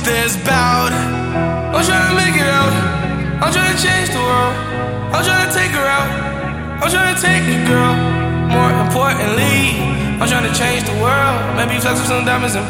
this bout. I'm tryna make it out. I'm tryna change the world. I'm tryna take her out. I'm tryna take it, girl. More importantly, I'm tryna change the world. Maybe flex with some diamonds and